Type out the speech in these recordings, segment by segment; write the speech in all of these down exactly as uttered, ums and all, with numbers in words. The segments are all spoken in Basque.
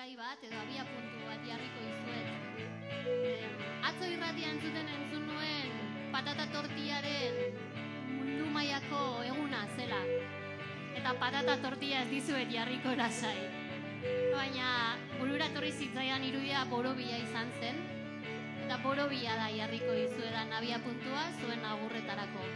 gai bat, edo abia puntu bat jarriko dizuet. Eh, atzo irratian zuten entzun nuen patata tortillaren mundu mailako eguna zela. Eta patata tortilla ez dizuet jarriko lasai. Baina burura etorri zitzaidan irudia borobila izan zen. Eta borobila da jarriko dizuedan abia puntua zuen agurretarako.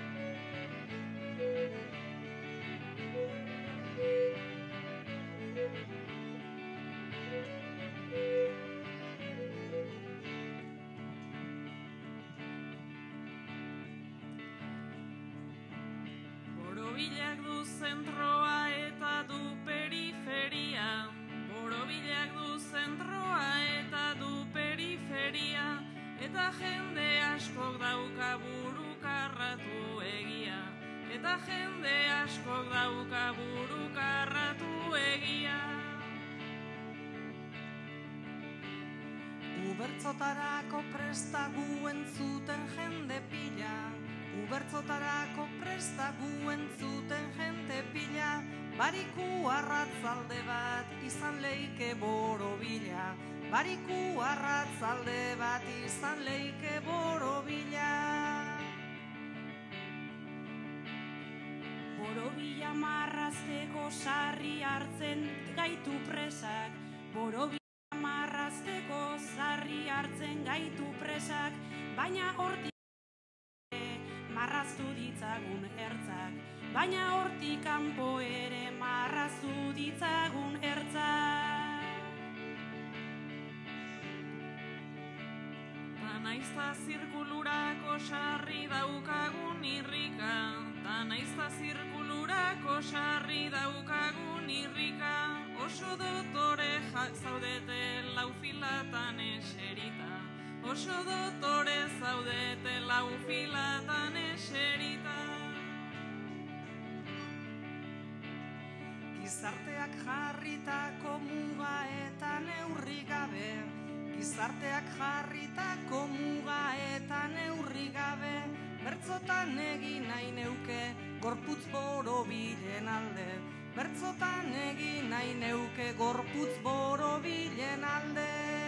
Borobilak du zentroa eta du periferia. Borobilak du zentroa eta du periferia. Eta jende askok dauka burukarratu egia. Eta jende askok dauka burukarratu egia. Ubertzotarako prestagu entzuten jende pila. Ubertzotarako prestagu entzuten jende pila. Bariku arratzalde bat izan leike borobila. Bariku arratzalde bat izan leike borobila. Borobila marrazteko sarri hartzen gaitu presak. Borobila marrazteko sarri hartzen gaitu presak. Baina hortik marraztu ditzagun ertzak. Baina hortik kanpo ere marraztu ditzagun ertzak. Ta naizta zirkulurako sarri daukagun irrika. Ta naizta zirkulurako sarri daukagun irrika. Oso dotore zaudete lau filatan eserita. Oso dotore zaudete lau filatan eserita. Gizarteak jarritako muga eta neurri gabe. Gizarteak jarritako muga eta neurri gabe. Bertzotan egin nahi neuke gorputz borobilen alde. Bertzotan egin nahi neuke gorputz borobilen alde.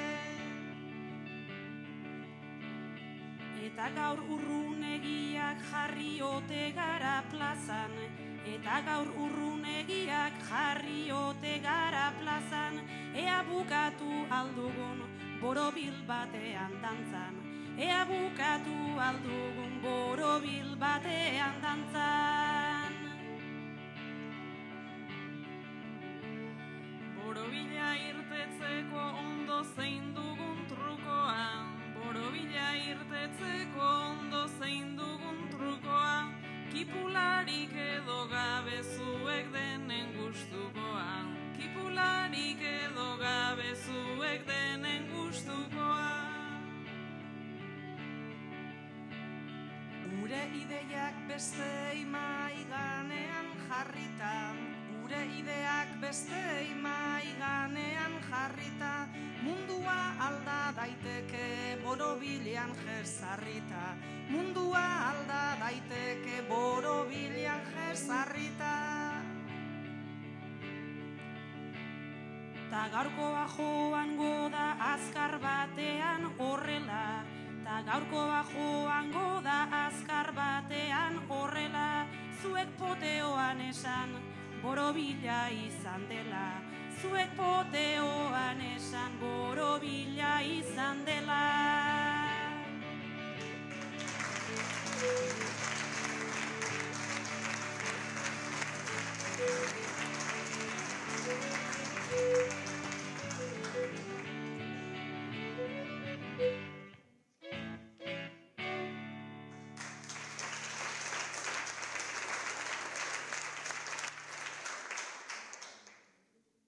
Eta gaur urrunegiak jarriote gara plazan. Eta gaur urrunegiak jarriote gara plazan. Ea bukatu aldugun borobil batean dantzan. Ea bukatu aldugun borobil batean dantzan. Borobila irtetzeko ondo zein dugun trukoa. Borobila irtetzeko ondo zein dugun trukoa. Kipularik edo gabe zuek denen gustukoa. Kipularik edo gabe zuek denen gustukoa. Gure ideiak beste mahai ganean jarrita. Gure ideak beste mahai ganean jarrita. Mundua alda daiteke borobilean jesarrita. Mundua alda daiteke borobilean jesarrita. Ta gaurkoa joango da azkar batean horrela. Ta gaurkoa joango da azkar batean horrela. Zuek poteoan esan borobila izan dela. Zuek poteoan esan borobila izan dela.